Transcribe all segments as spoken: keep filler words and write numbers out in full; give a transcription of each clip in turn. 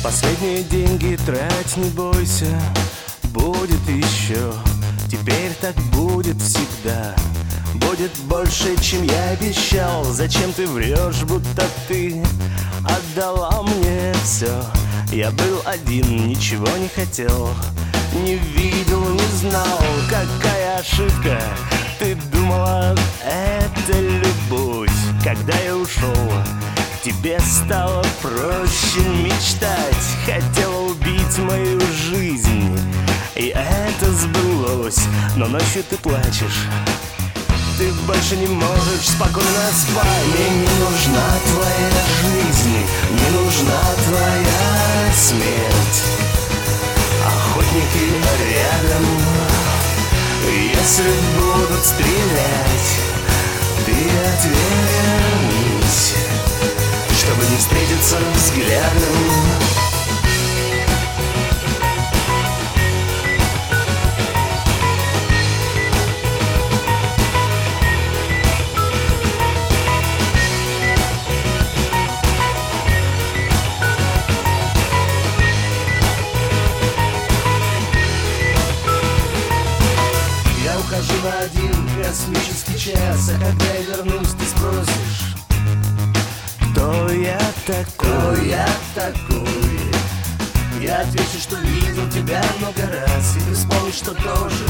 Последние деньги трать, не бойся, будет еще. Теперь так будет всегда. Будет больше, чем я обещал. Зачем ты врешь, будто ты отдала мне все? Я был один, ничего не хотел, не видел, не знал. Какая ошибка, ты думала, это любовь. Когда я ушел, к тебе стало проще мечтать. Хотела убить мою жизнь, и это сбылось. Но ночью ты плачешь, ты больше не можешь спокойно спать. Мне не нужна твоя жизнь, не нужна твоя смерть. Охотники рядом, если будут стрелять, ты отвернись, чтобы не встретиться взглядом. Ухожу на один космический час, а когда я вернусь, ты спросишь, кто я такой? Кто я такой? Я отвечу, что видел тебя много раз, и ты вспомнишь, что тоже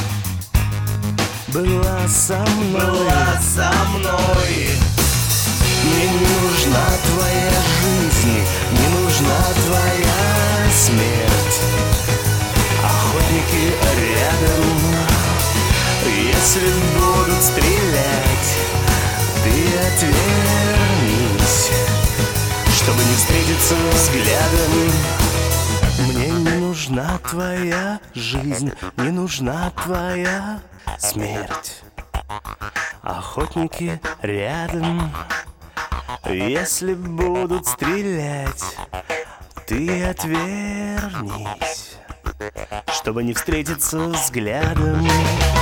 была со мной. Была со мной. Мне не нужна твоя жизнь, не нужна твоя смерть. Охотники рядом, если будут стрелять, ты отвернись, чтобы не встретиться взглядом. Мне не нужна твоя жизнь, не нужна твоя смерть. Охотники рядом, если будут стрелять, ты отвернись, чтобы не встретиться взглядом.